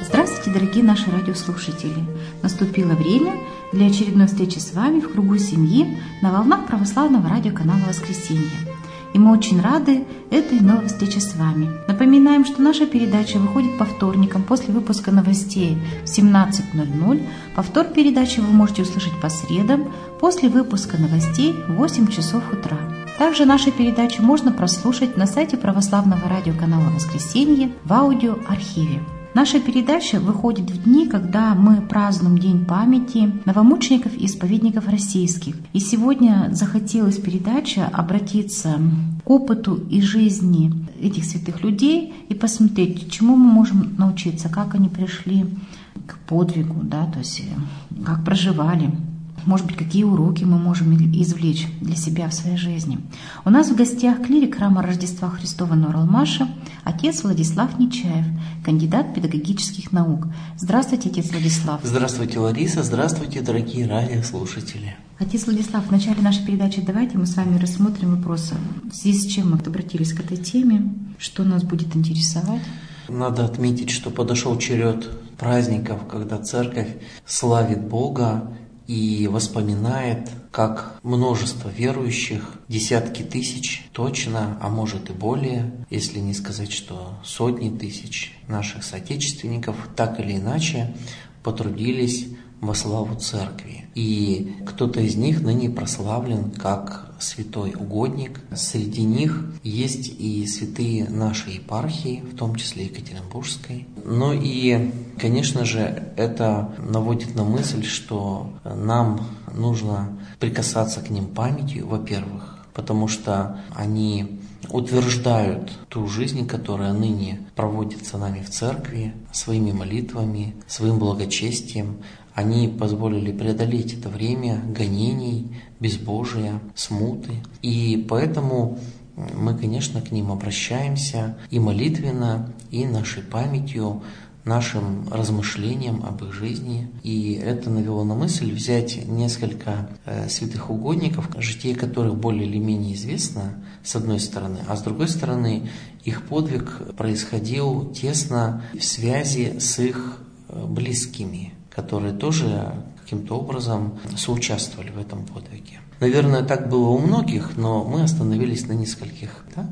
Здравствуйте, дорогие наши радиослушатели! Наступило время для очередной встречи с вами в кругу семьи на волнах православного радиоканала «Воскресенье». И мы очень рады этой новой встрече с вами. Напоминаем, что наша передача выходит по вторникам после выпуска новостей в 17:00. Повтор передачи вы можете услышать по средам после выпуска новостей в 8 часов утра. Также наши передачи можно прослушать на сайте православного радиоканала «Воскресенье» в аудиоархиве. Наша передача выходит в дни, когда мы празднуем День памяти новомучеников и исповедников российских. И сегодня захотелось передача обратиться к опыту и жизни этих святых людей и посмотреть, чему мы можем научиться, как они пришли к подвигу, то есть как проживали. Может быть, какие уроки мы можем извлечь для себя в своей жизни. У нас в гостях клирик храма Рождества Христова Нур-Алмаша, отец Владислав Нечаев, кандидат педагогических наук. Здравствуйте, отец Владислав. Здравствуйте, Лариса. Здравствуйте, дорогие радиослушатели. Отец Владислав, в начале нашей передачи давайте мы с вами рассмотрим вопросы, в связи с чем мы обратились к этой теме, что нас будет интересовать. Надо отметить, что подошел черед праздников, когда церковь славит Бога и воспоминает, как множество верующих, десятки тысяч точно, а может и более, если не сказать, что сотни тысяч наших соотечественников так или иначе потрудились во славу церкви. И кто-то из них ныне прославлен как святой угодник. Среди них есть и святые нашей епархии, в том числе Екатеринбургской. Но и, конечно же, это наводит на мысль, что нам нужно прикасаться к ним памятью, во-первых, потому что они утверждают ту жизнь, которая ныне проводится нами в церкви, своими молитвами, своим благочестием. Они позволили преодолеть это время гонений, безбожия, смуты. И поэтому мы, конечно, к ним обращаемся и молитвенно, и нашей памятью, нашим размышлением об их жизни. И это навело на мысль взять несколько святых угодников, житие которых более или менее известно, с одной стороны, а с другой стороны, их подвиг происходил тесно в связи с их близкими, которые тоже каким-то образом соучаствовали в этом подвиге. Наверное, так было у многих, но мы остановились на нескольких. Да?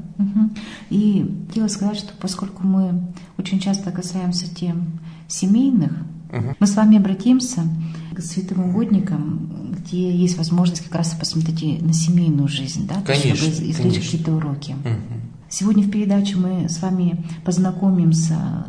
И хотела сказать, что поскольку мы очень часто касаемся тем семейных, мы с вами обратимся к святым угодникам, где есть возможность как раз посмотреть и на семейную жизнь, конечно, чтобы извлечь какие-то уроки. Сегодня в передаче мы с вами познакомимся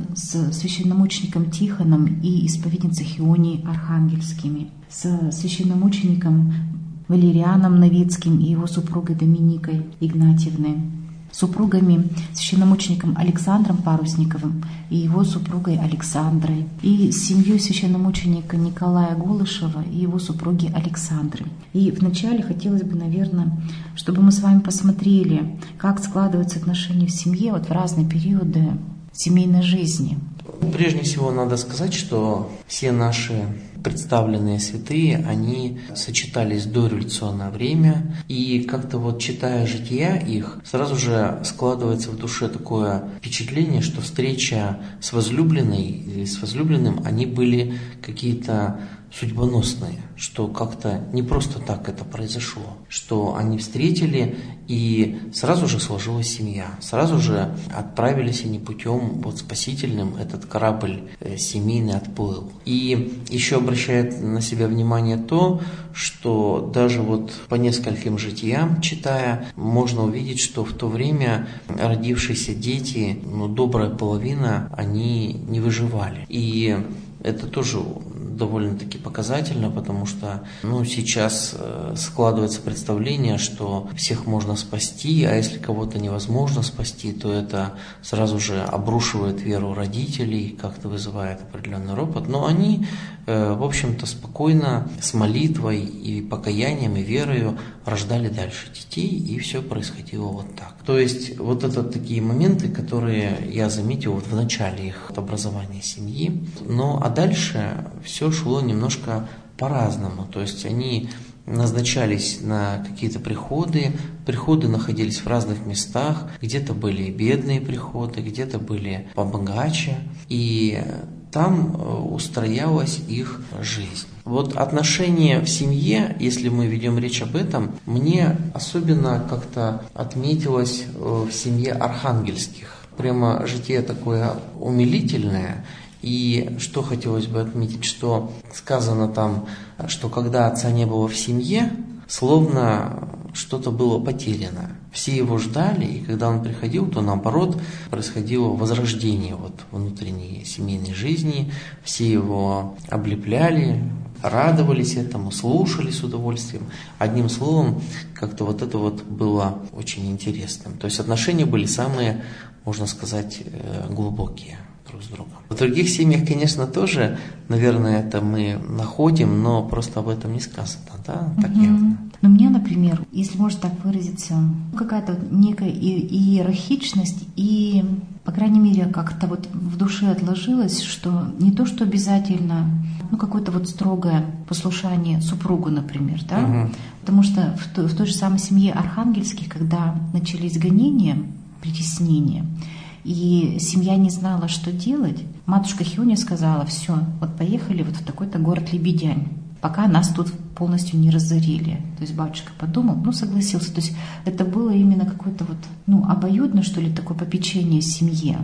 с священномучеником Тихоном и исповедницей Хионией Архангельскими, с священномучеником Валерианом Новицким и его супругой Доминикой Игнатьевной, супругами священномучеником Александром Парусниковым и его супругой Александрой, и с семьей священномученика Николая Голышева и его супруги Александры. И вначале хотелось бы, наверное, чтобы мы с вами посмотрели, как складываются отношения в семье в разные периоды семейной жизни. Прежде всего надо сказать, что все наши представленные святые, они сочетались в дореволюционное время, и как-то читая жития их, сразу же складывается в душе такое впечатление, что встреча с возлюбленной или с возлюбленным, они были какие-то судьбоносные, что как-то не просто так это произошло, что они встретили, и сразу же сложилась семья, сразу же отправились они путем спасительным, этот корабль семейный отплыл. И еще обращает на себя внимание то, что даже по нескольким житиям читая, можно увидеть, что в то время родившиеся дети, добрая половина, они не выживали. И это тоже довольно-таки показательно, потому что сейчас складывается представление, что всех можно спасти, а если кого-то невозможно спасти, то это сразу же обрушивает веру родителей, как-то вызывает определенный ропот. Но они, в общем-то, спокойно, с молитвой и покаянием, и верою рождали дальше детей, и все происходило вот так. То есть это такие моменты, которые я заметил в начале их образования семьи. А дальше все шло немножко по-разному. То есть они назначались на какие-то приходы. Приходы находились в разных местах. Где-то были бедные приходы, где-то были побогаче. И там устроялась их жизнь. Вот отношения в семье, если мы ведем речь об этом, мне особенно как-то отметилось в семье Архангельских. Прямо житие такое умилительное. И что хотелось бы отметить, что сказано там, что когда отца не было в семье, словно что-то было потеряно. Все его ждали, и когда он приходил, то наоборот происходило возрождение внутренней семейной жизни. Все его облепляли, радовались этому, слушали с удовольствием. Одним словом, как-то это было очень интересным. То есть отношения были самые, можно сказать, глубокие друг с другом. В других семьях, конечно, тоже, наверное, это мы находим, но просто об этом не сказано, да, так явно. Но мне, например, если можно так выразиться, какая-то некая иерархичность и, по крайней мере, как-то в душе отложилось, что не то, что обязательно, какое-то строгое послушание супругу, например, да, потому что в той же самой семье Архангельских, когда начались гонения, притеснения, и семья не знала, что делать, матушка Хиония сказала: все, поехали в такой-то город Лебедянь, пока нас тут полностью не разорили. То есть батюшка подумал, согласился. То есть это было именно какое-то обоюдное, что ли, такое попечение семье.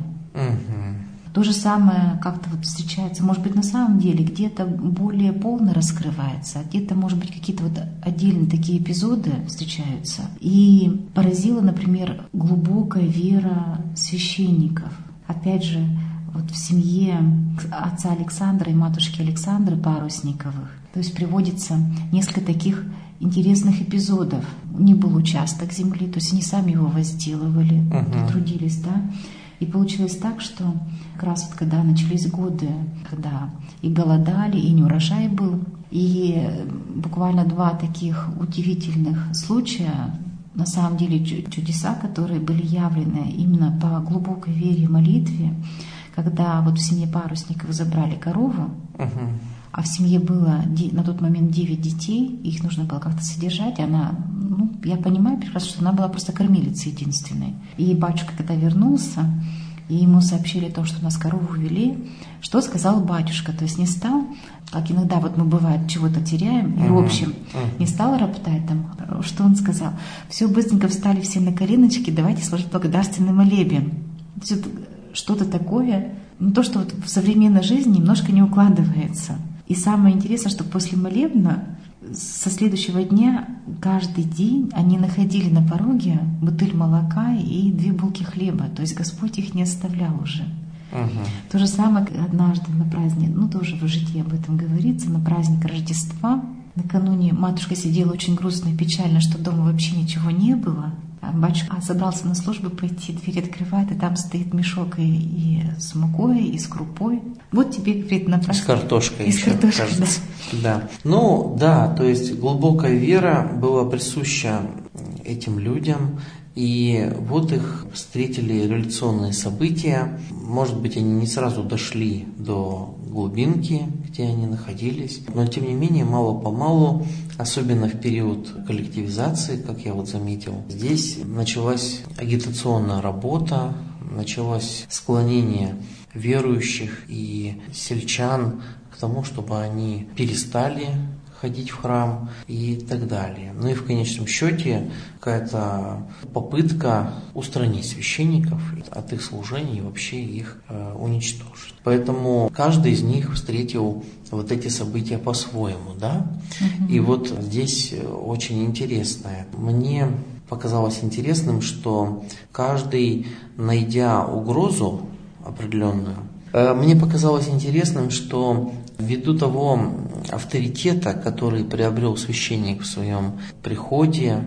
То же самое как-то встречается, может быть, на самом деле где-то более полно раскрывается, а где-то, может быть, какие-то отдельные такие эпизоды встречаются. И поразила, например, глубокая вера священников. Опять же, в семье отца Александра и матушки Александры Парусниковых. То есть приводится несколько таких интересных эпизодов. Не был участок земли, то есть они сами его возделывали, трудились, да. И получилось так, что как раз когда начались годы, когда и голодали, и неурожай был, и буквально 2 таких удивительных случая, на самом деле чудеса, которые были явлены именно по глубокой вере и молитве, когда в семье Парусниковых забрали корову, а в семье было на тот момент 9 детей, их нужно было как-то содержать, и она, я понимаю прекрасно, что она была просто кормилицей единственной. И батюшка, когда вернулся, и ему сообщили о том, что нас корову вели, что сказал батюшка? То есть не стал, как иногда мы бывает чего-то теряем, и в общем, не стал роптать там, что он сказал? Все, быстренько встали все на коленочки, давайте служить благодарственный молебен. Что-то такое, то, что в современной жизни немножко не укладывается. И самое интересное, что после молебна со следующего дня каждый день они находили на пороге бутыль молока и 2 булки хлеба. То есть Господь их не оставлял уже. То же самое однажды на праздник, тоже в житии об этом говорится, на праздник Рождества. Накануне матушка сидела очень грустно и печально, что дома вообще ничего не было. А батюшка собрался на службу пойти, дверь открывает, и там стоит мешок и с мукой, и с крупой. Вот тебе, говорит, на праздник. И с картошкой еще, кажется. Да. Да, то есть глубокая вера была присуща этим людям, и их встретили революционные события. Может быть, они не сразу дошли до глубинки, где они находились, но тем не менее, мало-помалу, особенно в период коллективизации, как я заметил, здесь началась агитационная работа, началось склонение верующих и сельчан к тому, чтобы они перестали ходить в храм и так далее. И в конечном счете какая-то попытка устранить священников от их служения и вообще их уничтожить. Поэтому каждый из них встретил эти события по-своему, да? И здесь очень интересное. Мне показалось интересным, что каждый, найдя угрозу определенную, мне показалось интересным, что ввиду того авторитета, который приобрел священник в своем приходе,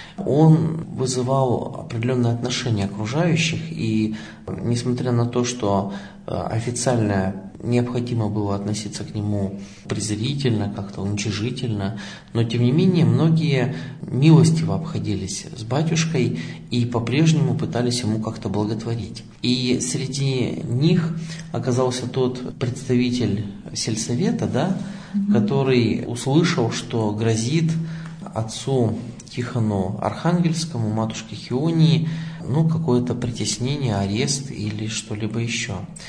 он вызывал определенное отношение окружающих, и несмотря на то, что официально необходимо было относиться к нему презрительно, как-то уничижительно, но тем не менее многие милостиво обходились с батюшкой и по-прежнему пытались ему как-то благотворить. И среди них оказался тот представитель сельсовета, да, который услышал, что грозит отцу Тихону Архангельскому, матушке Хионии, какое-то притеснение, арест или что-либо еще.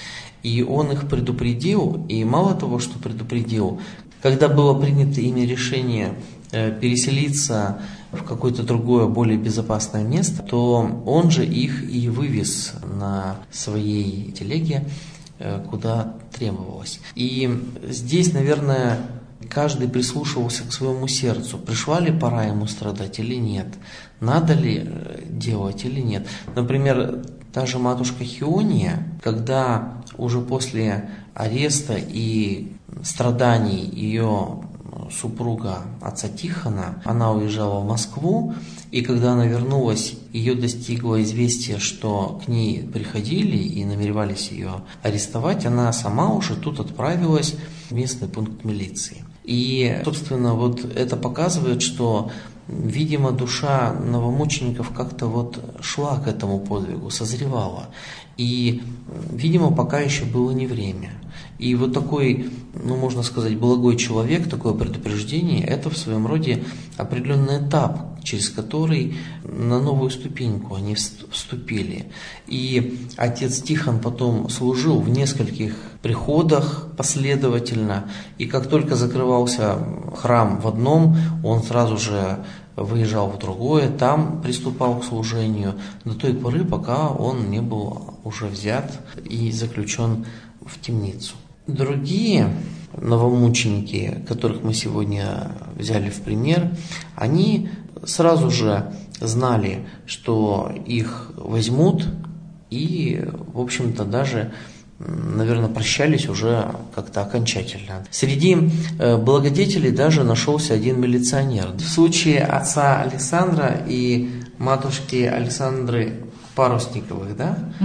И он их предупредил, и мало того, что предупредил, когда было принято ими решение переселиться в какое-то другое, более безопасное место, то он же их и вывез на своей телеге, куда требовалось. И здесь, наверное, каждый прислушивался к своему сердцу. Пришла ли пора ему страдать или нет? Надо ли делать или нет? Например, та же матушка Хиония, когда уже после ареста и страданий ее супруга отца Тихона, она уезжала в Москву, и когда она вернулась, ее достигло известие, что к ней приходили и намеревались ее арестовать, она сама уже тут отправилась в местный пункт милиции. И, собственно, вот это показывает, что, видимо, душа новомучеников как-то вот шла к этому подвигу, созревала. И, видимо, пока еще было не время. И вот такой, можно сказать, благой человек, такое предупреждение, это в своем роде определенный этап, через который на новую ступеньку они вступили. И отец Тихон потом служил в нескольких приходах последовательно, и как только закрывался храм в одном, он сразу же выезжал в другое, там приступал к служению до той поры, пока он не был уже взят и заключен в темницу. Другие новомученики, которых мы сегодня взяли в пример, они сразу же знали, что их возьмут, и, в общем-то, даже, наверное, прощались уже как-то окончательно. Среди благодетелей даже нашелся один милиционер. В случае отца Александра и матушки Александры Парусниковых,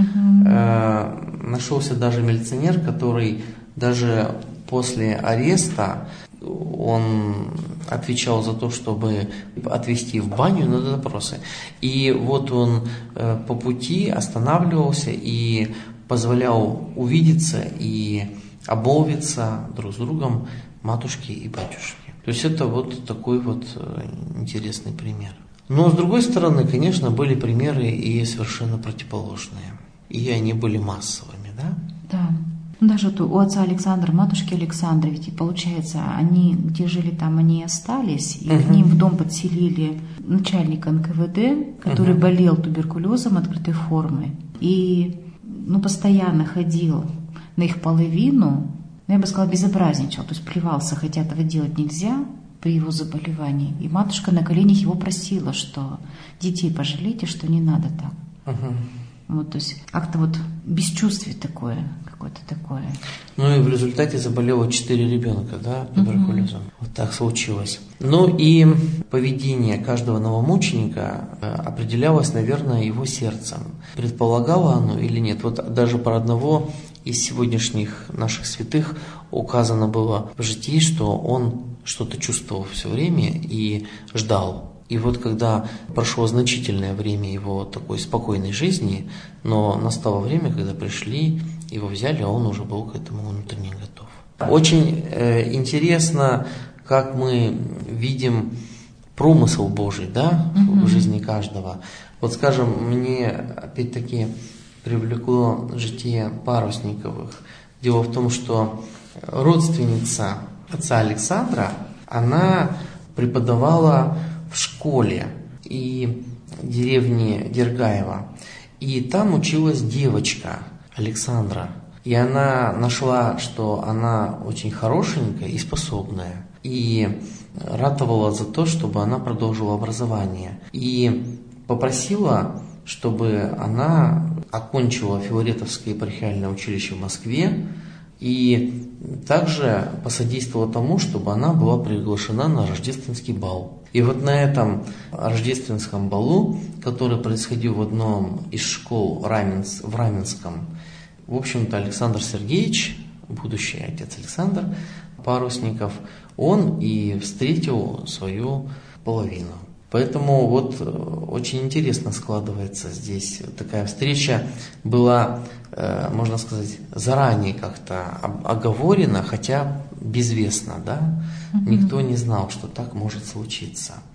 нашелся даже милиционер, который даже после ареста он отвечал за то, чтобы отвезти в баню на допросы. И вот он по пути останавливался и позволял увидеться и обмолвиться друг с другом матушке и батюшке. То есть это вот такой вот интересный пример. Но с другой стороны, конечно, были примеры и совершенно противоположные. И они были массовыми, да? Да. Даже вот у отца Александра, матушки Александры, ведь получается, они где жили, там они и остались, и к ним в дом подселили начальника НКВД, который болел туберкулезом открытой формы, и постоянно ходил на их половину, я бы сказала, безобразничал, то есть плевался, хотя этого делать нельзя при его заболевании. И матушка на коленях его просила, что детей пожалейте, что не надо так. Вот, то есть как-то вот бесчувствие такое, какое-то такое. Ну и в результате заболело 4 ребенка, да, туберкулезом. Вот так случилось. Ну и поведение каждого новомученика определялось, наверное, его сердцем. Предполагало оно или нет? Вот даже про одного из сегодняшних наших святых указано было в житии, что он что-то чувствовал все время и ждал. И вот когда прошло значительное время его такой спокойной жизни, но настало время, когда пришли, его взяли, а он уже был к этому внутренне готов. Очень интересно, как мы видим промысел Божий, да, в жизни каждого. Вот, скажем, мне опять-таки привлекло житие Парусниковых. Дело в том, что родственница отца Александра, она преподавала в школе и деревне Дергаева. И там училась девочка Александра. И она нашла, что она очень хорошенькая и способная. И ратовала за то, чтобы она продолжила образование. И попросила, чтобы она окончила Филаретовское епархиальное училище в Москве. И также посодействовала тому, чтобы она была приглашена на рождественский бал. И вот на этом рождественском балу, который происходил в одном из школ в Раменском, в общем-то, Александр Сергеевич, будущий отец Александр Парусников, он и встретил свою половину. Поэтому вот очень интересно складывается здесь такая встреча. Была, можно сказать, заранее как-то оговорена, хотя безвестно, да? Никто не знал, что так может случиться.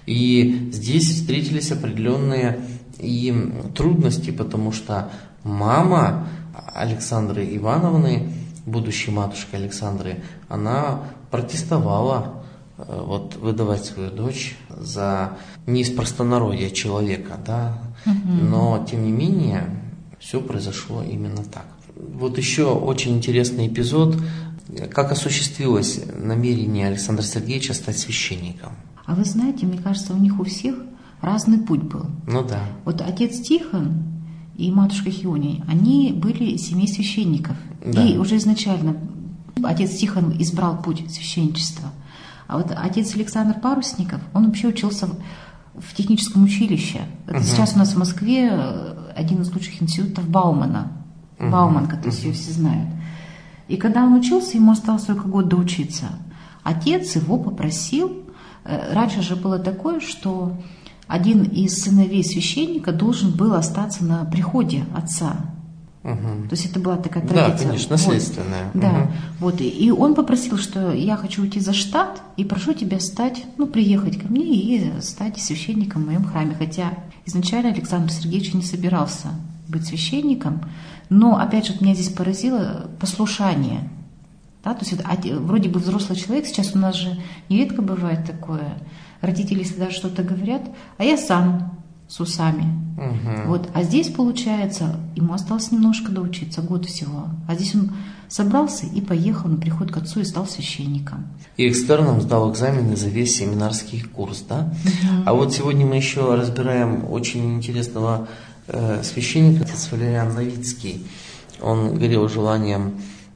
И здесь встретились определенные и трудности, потому что мама Александры Ивановны, будущей матушкой Александры, она протестовала вот выдавать свою дочь за не из простонародья человека, да, но тем не менее все произошло именно так. Вот еще очень интересный эпизод, как осуществилось намерение Александра Сергеевича стать священником. А вы знаете, мне кажется, у них у всех разный путь был. Ну да. Вот отец Тихон и матушка Хиония, они были из семьи священников. Да. И уже изначально отец Тихон избрал путь священничества. А вот отец Александр Парусников, он вообще учился в техническом училище. Это сейчас у нас в Москве один из лучших институтов Баумана. Бауман, который все знают. И когда он учился, ему осталось только год доучиться. Отец его попросил, раньше же было такое, что один из сыновей священника должен был остаться на приходе отца. То есть это была такая традиция. Да, конечно, наследственная. Вот. Да, вот. И он попросил, что я хочу уйти за штат и прошу тебя приехать ко мне и стать священником в моем храме. Хотя изначально Александр Сергеевич не собирался быть священником, но, опять же, меня здесь поразило послушание. Да? То есть вроде бы взрослый человек, сейчас у нас же нередко бывает такое, родители, если даже что-то говорят, а я сам с усами. Вот. А здесь, получается, ему осталось немножко доучиться, год всего. А здесь он собрался и поехал на приход к отцу и стал священником. И экстерном сдал экзамены за весь семинарский курс, да? А вот сегодня мы еще разбираем очень интересного священника, отец Валериан Новицкий. Он горел желанием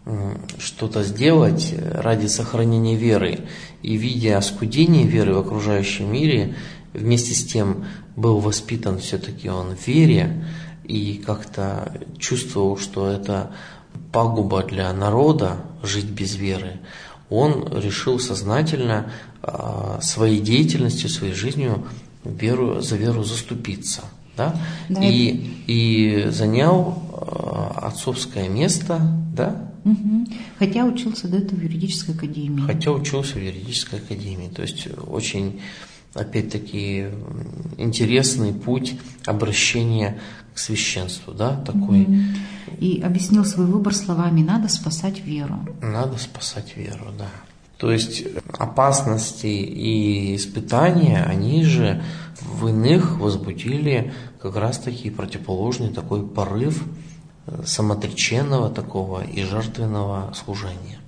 что-то сделать ради сохранения веры. И видя оскудение веры в окружающем мире, вместе с тем был воспитан все-таки он в вере и как-то чувствовал, что это пагуба для народа жить без веры. Он решил сознательно своей деятельностью, своей жизнью за веру заступиться. Да? Да. И занял отцовское место, да? Хотя учился до этого в юридической академии. То есть очень, опять-таки, интересный путь обращения к священству, да, такой. И объяснил свой выбор словами: надо спасать веру. Надо спасать веру, да. То есть опасности и испытания, они же в иных возбудили как раз-таки противоположный такой порыв самоотреченного такого и жертвенного служения.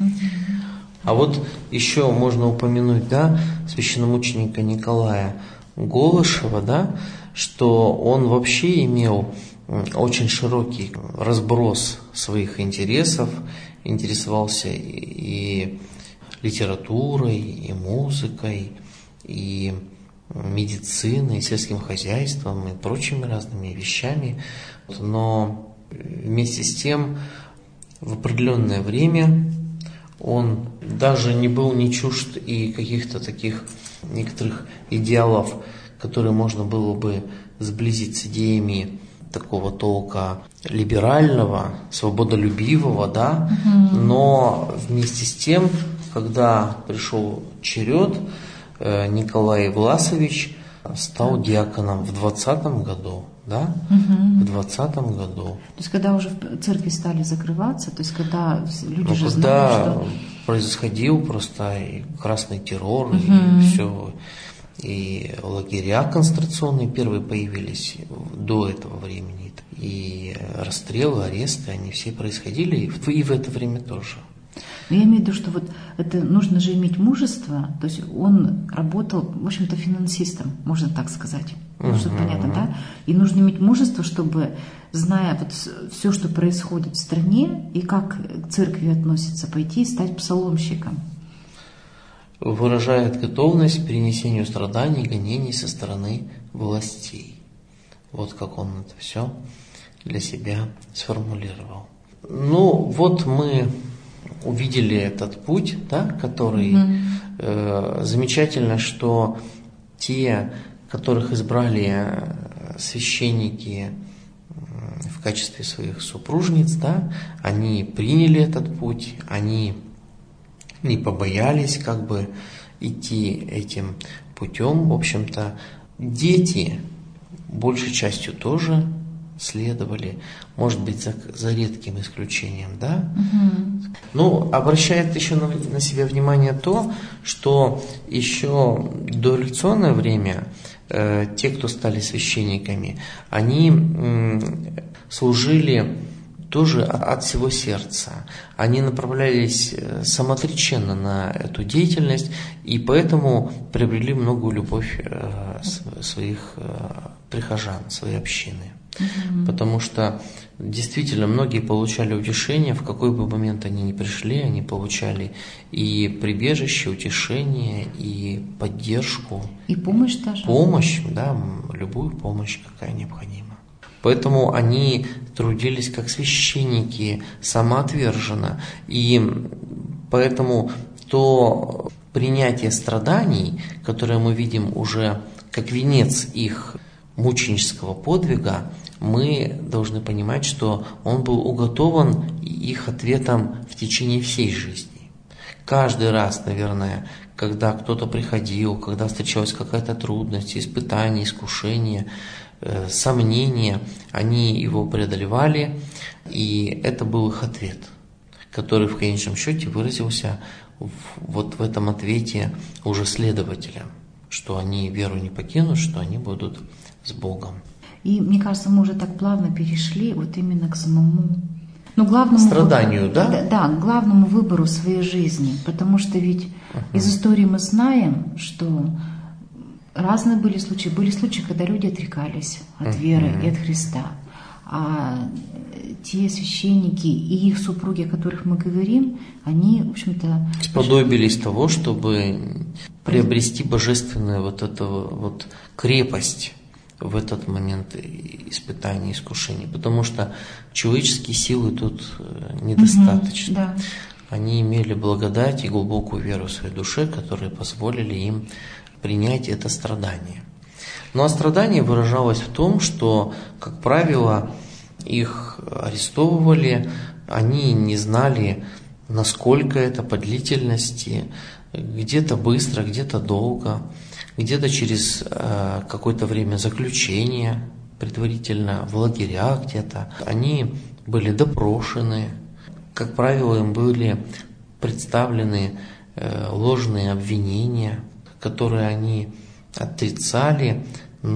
А вот еще можно упомянуть, да, священномученика Николая Голышева, да, что он вообще имел очень широкий разброс своих интересов, интересовался и литературой, и музыкой, и медициной, и сельским хозяйством, и прочими разными вещами. Но вместе с тем в определенное время он даже не был не чужд и каких-то таких некоторых идеалов, которые можно было бы сблизить с идеями такого толка либерального, свободолюбивого, да, но вместе с тем, когда пришел черед, Николай Власович стал диаконом в 20-м году, да, в 20-м году. То есть, когда уже в церкви стали закрываться, то есть, когда люди же знали, что происходил просто и красный террор, и все, и лагеря концентрационные первые появились до этого времени, и расстрелы, аресты, они все происходили, и в это время тоже. Но я имею в виду, что вот это нужно же иметь мужество, то есть он работал, в общем-то, финансистом, можно так сказать, чтобы понятно, да? И нужно иметь мужество, чтобы, зная вот все, что происходит в стране и как к церкви относится, пойти и стать псаломщиком. Выражает готовность к перенесению страданий и гонений со стороны властей. Вот как он это все для себя сформулировал. Ну, вот мы увидели этот путь, да, который замечательно, что те, которых избрали священники в качестве своих супружниц, да, они приняли этот путь, они не побоялись как бы идти этим путем, в общем-то, дети большей частью тоже следовали, может быть, за редким исключением, да? Но обращает еще на себя внимание то, что еще в дореволюционное время те, кто стали священниками, они служили тоже от всего сердца. Они направлялись самоотреченно на эту деятельность, и поэтому приобрели многую любовь своих прихожан, своей общины. Потому что действительно многие получали утешение, в какой бы момент они ни пришли, они получали и прибежище, утешение, и поддержку. И помощь даже. Помощь, да, любую помощь, какая необходима. Поэтому они трудились как священники, самоотверженно. И поэтому то принятие страданий, которое мы видим уже как венец их мученического подвига, мы должны понимать, что он был уготован их ответом в течение всей жизни. Каждый раз, наверное, когда кто-то приходил, когда встречалась какая-то трудность, испытание, искушение, сомнения, они его преодолевали, и это был их ответ, который в конечном счете выразился вот в этом ответе уже следователя, что они веру не покинут, что они будут с Богом. И мне кажется, мы уже так плавно перешли вот именно к самому, главному страданию, да? Да, к главному выбору своей жизни, потому что ведь из истории мы знаем, что разные были случаи. Были случаи, когда люди отрекались от веры и от Христа. А те священники и их супруги, о которых мы говорим, они, в общем-то... сподобились того, чтобы приобрести божественную вот эту вот крепость в этот момент испытаний, искушений. Потому что человеческие силы тут недостаточно. Да. Они имели благодать и глубокую веру в своей душе, которые позволили им принять это страдание. Но страдание выражалось в том, что, как правило, их арестовывали, они не знали, насколько это по длительности, где-то быстро, где-то долго, где-то через какое-то время заключения предварительно, в лагерях где-то. Они были допрошены, как правило, им были представлены ложные обвинения, которые они отрицали,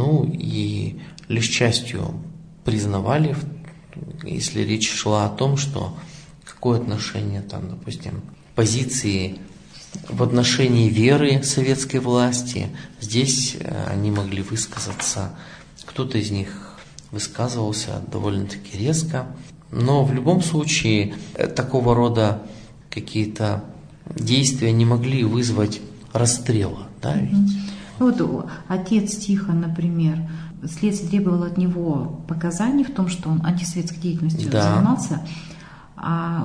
и лишь частью признавали, если речь шла о том, что какое отношение, допустим, позиции в отношении веры советской власти, здесь они могли высказаться, кто-то из них высказывался довольно-таки резко, но в любом случае такого рода какие-то действия не могли вызвать расстрела, да, ведь? Вот отец Тихон, например, следствие требовало от него показаний в том, что он антисоветской деятельностью занимался, а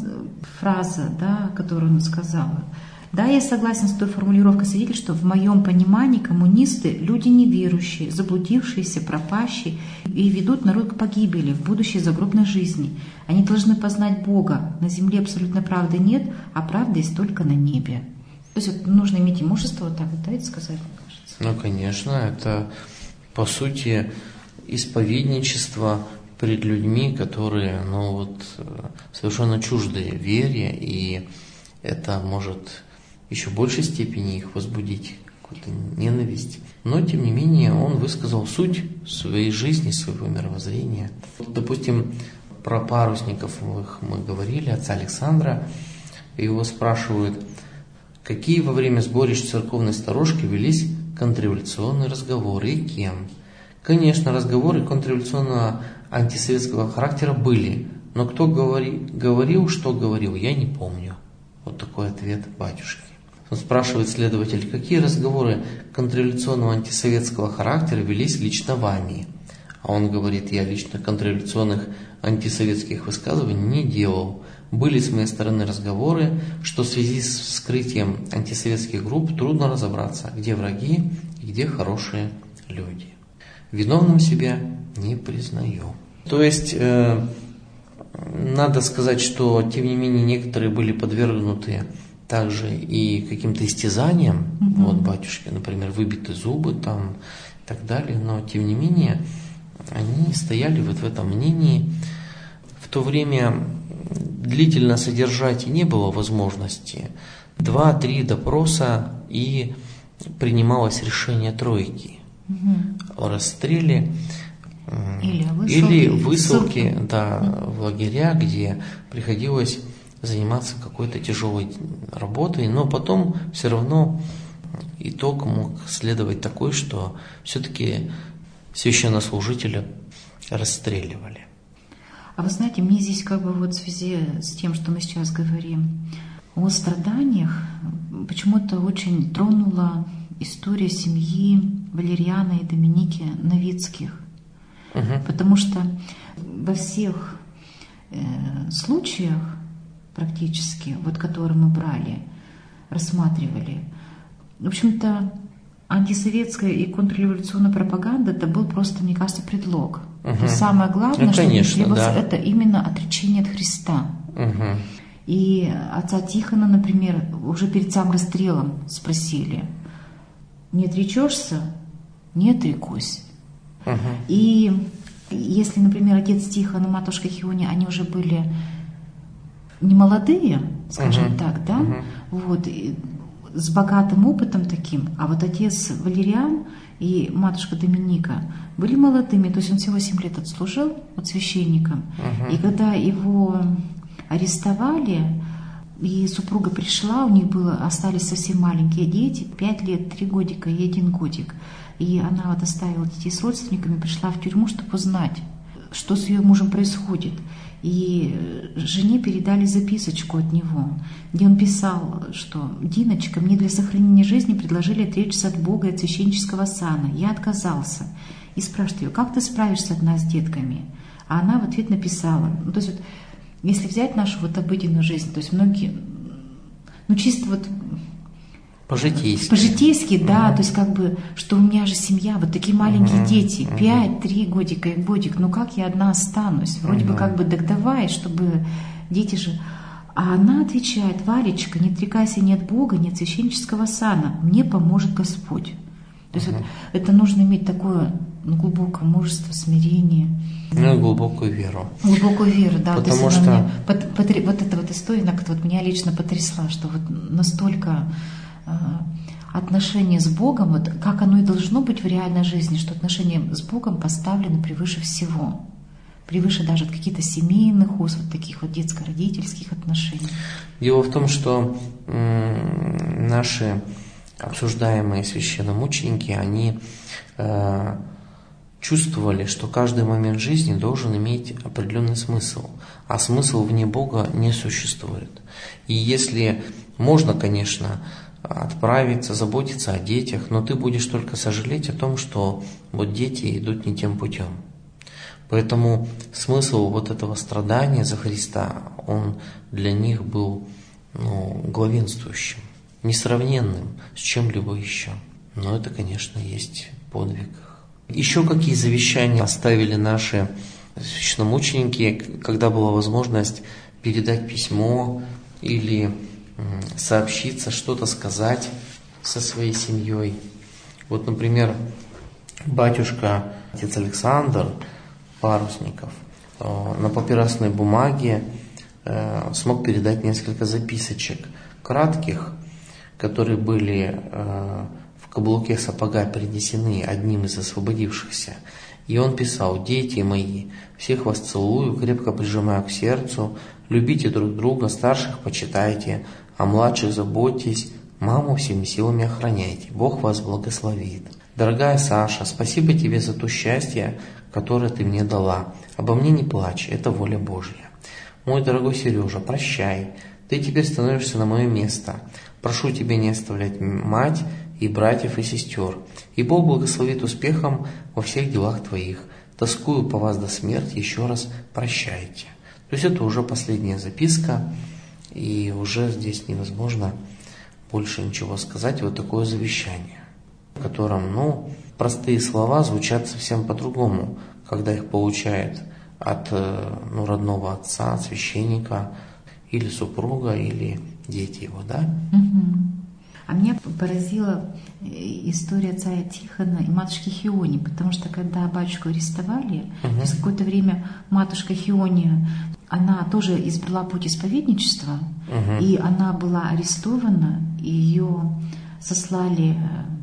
фраза, которую он сказал: «Да, я согласен с той формулировкой свидетель, что в моем понимании коммунисты – люди неверующие, заблудившиеся, пропащие и ведут народ к погибели в будущей загробной жизни. Они должны познать Бога. На земле абсолютной правды нет, а правда есть только на небе». То есть нужно иметь и мужество вот так вот, это сказать, мне кажется. Конечно, это, по сути, исповедничество перед людьми, которые, совершенно чуждые вере, и это может еще в большей степени их возбудить, какую-то ненависть. Но, тем не менее, он высказал суть своей жизни, своего мировоззрения. Допустим, про парусников мы говорили, отца Александра, его спрашивают, какие во время сборищ церковной сторожки велись контрреволюционные разговоры и кем? Конечно, разговоры контрреволюционного антисоветского характера были, но кто говорил, что говорил, я не помню. Вот такой ответ батюшки. Он спрашивает следователь, какие разговоры контрреволюционного антисоветского характера велись лично вами? А он говорит, я лично контрреволюционных антисоветских высказываний не делал. Были с моей стороны разговоры, что в связи с вскрытием антисоветских групп трудно разобраться, где враги и где хорошие люди. Виновным себя не признаю. То есть, надо сказать, что, тем не менее, некоторые были подвергнуты также и каким-то истязаниям, вот батюшки, например, выбиты зубы там и так далее, но тем не менее они стояли вот в этом мнении. В то время длительно содержать и не было возможности. 2-3 допроса и принималось решение тройки о расстреле или высылке в лагеря, где приходилось заниматься какой-то тяжелой работой, но потом все равно итог мог следовать такой, что все-таки священнослужителя расстреливали. А вы знаете, мне здесь в связи с тем, что мы сейчас говорим о страданиях, почему-то очень тронула история семьи Валериана и Доминики Новицких. Потому что во всех случаях практически, которые мы брали, рассматривали, в общем-то, антисоветская и контрреволюционная пропаганда это был просто, мне кажется, предлог. То есть самое главное, что требовалось, это именно отречение от Христа. И отца Тихона, например, уже перед самым расстрелом спросили: не отречешься? Не отрекусь. И если, например, отец Тихон и матушка Хиония, они уже были не молодые, скажем так, да, с богатым опытом таким, а вот отец Валериан и матушка Доминика были молодыми, то есть он всего 7 лет отслужил священником, и когда его арестовали, и супруга пришла, у них остались совсем маленькие дети, 5 лет, 3 годика и 1 годик, и она оставила детей с родственниками, пришла в тюрьму, чтобы узнать, что с ее мужем происходит. И жене передали записочку от него, где он писал, что: «Диночка, мне для сохранения жизни предложили отречься от Бога и от священнического сана. Я отказался». И спрашивает ее: «Как ты справишься одна с детками?» А она в ответ написала, то есть если взять нашу обыденную жизнь, то есть многие, чисто по-житейски, да, то есть что у меня же семья, такие маленькие дети, 5, 3 годика и годик, как я одна останусь? Вроде бы так давай, чтобы дети же... А она отвечает: «Валечка, не отрекайся ни от Бога, ни от священнического сана, мне поможет Господь». То есть это нужно иметь такое глубокое мужество, смирение. И глубокую веру. Глубокую веру, да. Потому что... эта история, меня лично потрясла, что настолько... отношение с Богом, как оно и должно быть в реальной жизни, что отношения с Богом поставлены превыше всего, превыше даже каких-то семейных уз, таких детско-родительских отношений. Дело в том, что наши обсуждаемые священномученики, они чувствовали, что каждый момент жизни должен иметь определенный смысл, а смысл вне Бога не существует. И если можно, конечно, отправиться, заботиться о детях, но ты будешь только сожалеть о том, что дети идут не тем путем. Поэтому смысл этого страдания за Христа, он для них был главенствующим, несравненным с чем-либо еще. Но это, конечно, есть подвиг. Еще какие завещания оставили наши священномученики, когда была возможность передать письмо или сообщиться, что-то сказать со своей семьей. Например, батюшка, отец Александр Парусников, на папиросной бумаге смог передать несколько записочек, кратких, которые были в каблуке сапога принесены одним из освободившихся. И он писал: «Дети мои, всех вас целую, крепко прижимаю к сердцу, любите друг друга, старших почитайте, о младших заботьтесь, маму всеми силами охраняйте, Бог вас благословит. Дорогая Саша, спасибо тебе за то счастье, которое ты мне дала. Обо мне не плачь, это воля Божья. Мой дорогой Сережа, прощай, ты теперь становишься на мое место. Прошу тебя не оставлять мать и братьев и сестер, и Бог благословит успехом во всех делах твоих. Тоскую по вас до смерти, еще раз прощайте». То есть это уже последняя записка, и уже здесь невозможно больше ничего сказать. Такое завещание, в котором, простые слова звучат совсем по-другому, когда их получают от родного отца, от священника, или супруга, или дети его, да? А меня поразила история царя Тихона и матушки Хиони, потому что когда батюшку арестовали, через какое-то время матушка Хиония, она тоже избрала путь исповедничества, и она была арестована, и ее сослали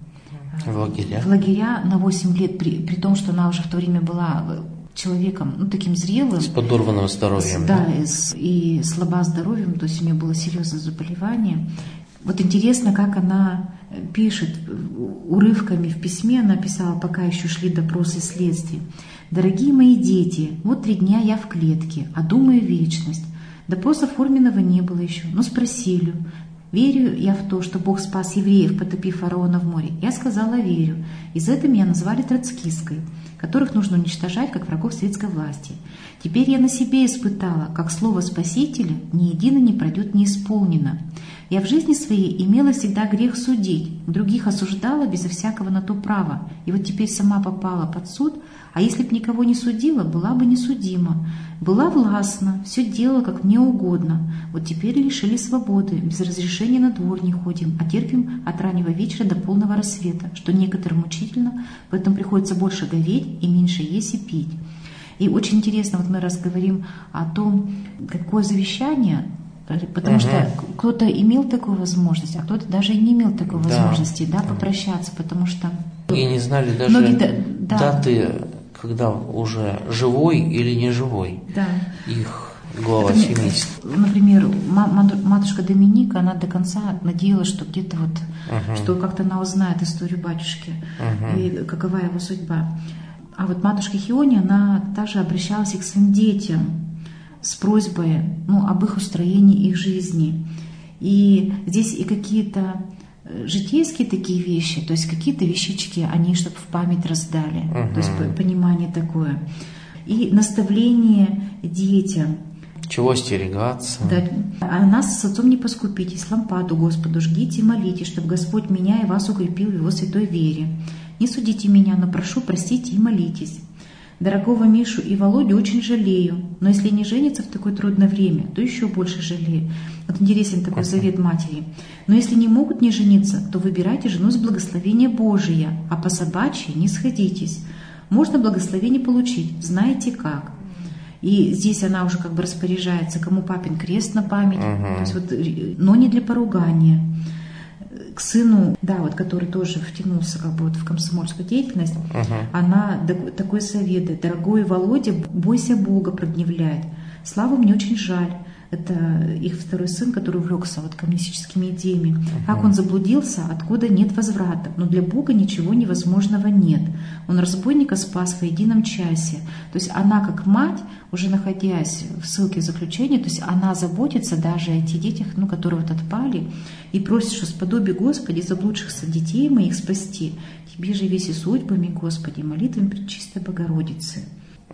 в лагеря на 8 лет, при том, что она уже в то время была человеком, таким зрелым. С подорванным здоровьем. Да, и слаба здоровьем, то есть у нее было серьезное заболевание. Вот интересно, как она пишет урывками в письме, она писала, пока еще шли допросы и следствия. «Дорогие мои дети, вот 3 дня я в клетке, а думаю вечность. Допроса форменного не было еще, но спросили, верю я в то, что Бог спас евреев, потопив фараона в море. Я сказала, верю. И за это меня назвали троцкисткой, которых нужно уничтожать, как врагов светской власти. Теперь я на себе испытала, как слово Спасителя ни едино не пройдет неисполнено. Я в жизни своей имела всегда грех судить, других осуждала безо всякого на то права, и вот теперь сама попала под суд, а если б никого не судила, была бы несудима. Была властна, все делала, как мне угодно. Вот теперь лишили свободы, без разрешения на двор не ходим, а терпим от раннего вечера до полного рассвета, что некоторым мучительно, поэтому приходится больше говеть и меньше есть и пить». И очень интересно, вот мы раз говорим о том, какое завещание, потому что кто-то имел такую возможность, а кто-то даже и не имел такой возможности, попрощаться, потому что... И не знали даже даты, когда уже живой или не живой их глава семейства. Например, матушка Доминика, она до конца надеялась, что где-то что как-то она узнает историю батюшки и какова его судьба. А вот матушка Хиони, она также обращалась и к своим детям с просьбой об их устроении их жизни. И здесь и какие-то житейские такие вещи, то есть какие-то вещички они, чтобы в память раздали, то есть понимание такое. И наставление детям. Чего остерегаться? Да. А нас с отцом не поскупитесь, лампаду Господу жгите и молитесь, чтобы Господь меня и вас укрепил в Его святой вере. Не судите меня, но прошу, простите и молитесь. Дорогого Мишу и Володю очень жалею, но если не женятся в такое трудное время, то еще больше жалею. Вот интересен такой завет матери. Но если не могут не жениться, то выбирайте жену с благословения Божия, а по собачьи не сходитесь. Можно благословение получить, знаете как. И здесь она уже как бы распоряжается, кому папин крест на память, то есть но не для поругания. К сыну, который тоже втянулся в комсомольскую деятельность, она такой совет: дорогой Володя, бойся Бога, прогневляет. Славу мне очень жаль. Это их второй сын, который увлекся коммунистическими идеями. Как он заблудился, откуда нет возврата. Но для Бога ничего невозможного нет. Он разбойника спас в едином часе. То есть она, как мать, уже находясь в ссылке заключения, то есть она заботится даже о этих детях, которые отпали, и просит, что сподоби, Господи, заблудшихся детей моих спасти. Тебе же веси судьбами, Господи, молитвами Пречистой Богородицы.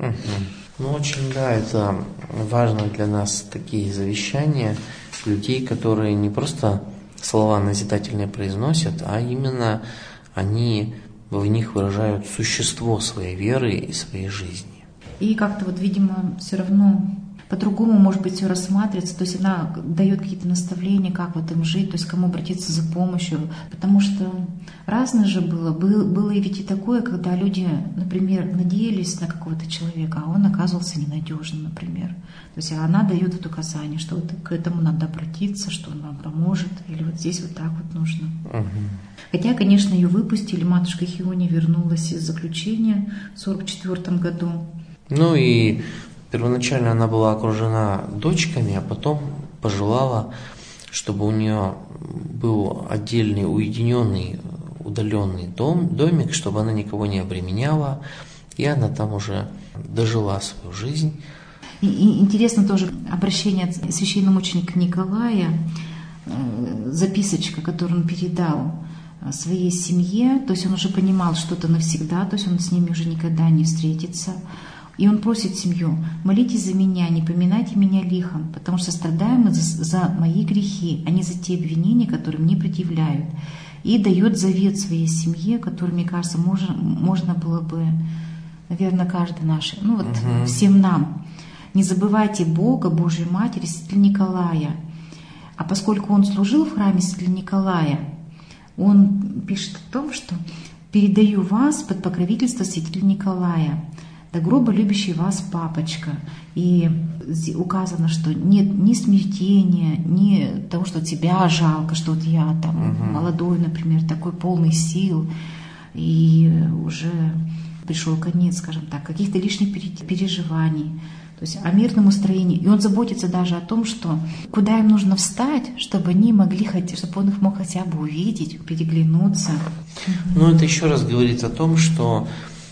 Очень, это важно для нас, такие завещания людей, которые не просто слова назидательные произносят, а именно они в них выражают существо своей веры и своей жизни. И как-то видимо, все равно по-другому, может быть, все рассматривается, то есть она дает какие-то наставления, как им жить, то есть кому обратиться за помощью, потому что разное же было. Было и ведь и такое, когда люди, например, надеялись на какого-то человека, а он оказывался ненадежным, например. То есть она дает указание, что к этому надо обратиться, что он вам поможет, или здесь так нужно. Хотя, конечно, ее выпустили, матушка Хиони вернулась из заключения в 1944 году. И первоначально она была окружена дочками, а потом пожелала, чтобы у нее был отдельный, уединенный, удаленный домик, чтобы она никого не обременяла, и она там уже дожила свою жизнь. И интересно тоже обращение священномученика Николая, записочка, которую он передал своей семье, то есть он уже понимал, что это навсегда, то есть он с ними уже никогда не встретится. И он просит семью: молитесь за меня, не поминайте меня лихом, потому что страдаем мы за мои грехи, а не за те обвинения, которые мне предъявляют. И дает завет своей семье, который, мне кажется, можно было бы, наверное, каждый наш, всем нам. Не забывайте Бога, Божию Матерь, святителя Николая. А поскольку он служил в храме Святого Николая, он пишет о том, что «передаю вас под покровительство Святителя Николая, до гроба любящий вас папочка». И указано, что нет ни смятения, ни того, что тебя жалко, что вот я там молодой, например, такой полный сил, и уже пришел конец, скажем так, каких-то лишних переживаний, то есть о мирном устроении. И он заботится даже о том, что куда им нужно встать, чтобы они могли, чтобы он их мог хотя бы увидеть, переглянуться. Ну, это еще раз говорит о том, что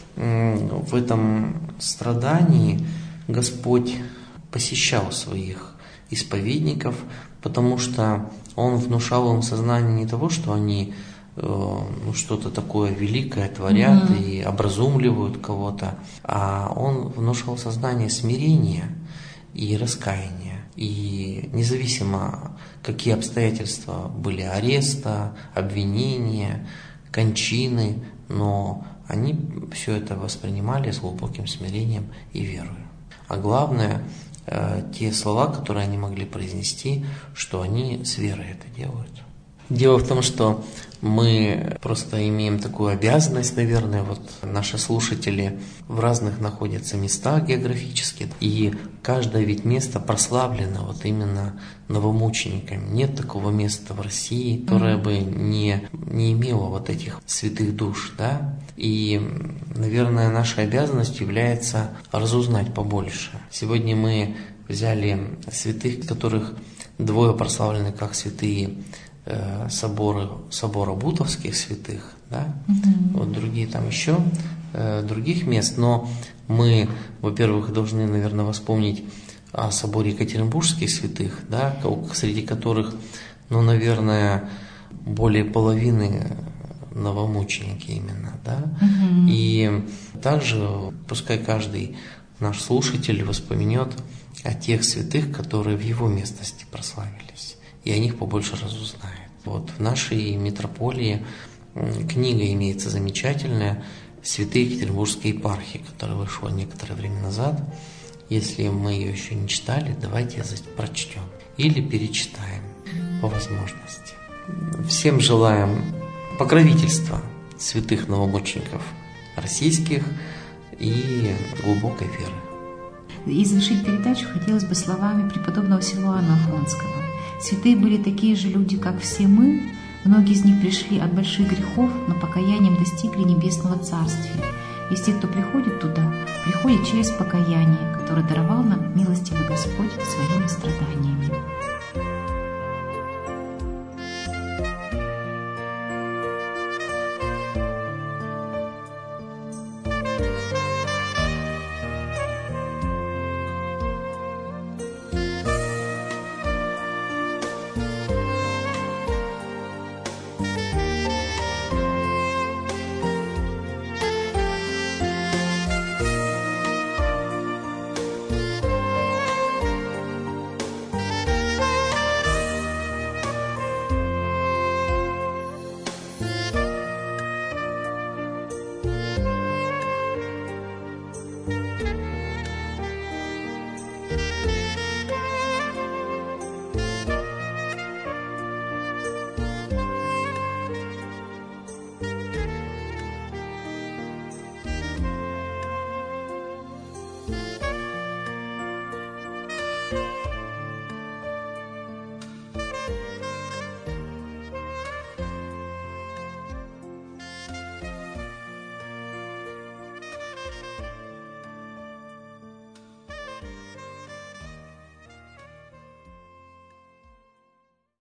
в этом страдании Господь посещал своих исповедников, потому что Он внушал им сознание не того, что они что-то такое великое творят и образумливают кого-то, а Он внушал сознание смирения и раскаяния. И независимо, какие обстоятельства были ареста, обвинения, кончины, но они все это воспринимали с глубоким смирением и верою. А главное, те слова, которые они могли произнести, что они с верой это делают. Дело в том, что мы просто имеем такую обязанность, наверное, вот наши слушатели в разных находятся местах географически, и каждое ведь место прославлено вот именно новомучениками. Нет такого места в России, которое бы не имело вот этих святых душ, да? И, наверное, нашей обязанностью является разузнать побольше. Сегодня мы взяли святых, которых двое прославлены как святые собора Бутовских святых, да? Вот другие там еще других мест, но мы, во-первых, должны, наверное, вспомнить о соборе Екатеринбургских святых, да, среди которых, ну, наверное, более половины новомученики именно, да, и также пускай каждый наш слушатель воспомнет о тех святых, которые в его местности прославились, и о них побольше разузнает. Вот в нашей митрополии книга имеется замечательная «Святые Екатеринбургской епархии», которая вышла некоторое время назад. Если мы ее еще не читали, давайте прочтем или перечитаем по возможности. Всем желаем покровительства святых новомучеников российских и глубокой веры. И завершить передачу хотелось бы словами преподобного Силуана Афонского. «Святые были такие же люди, как все мы. Многие из них пришли от больших грехов, но покаянием достигли небесного царствия. И те, кто приходит туда, приходят через покаяние, которое даровал нам милостивый Господь своими страданиями».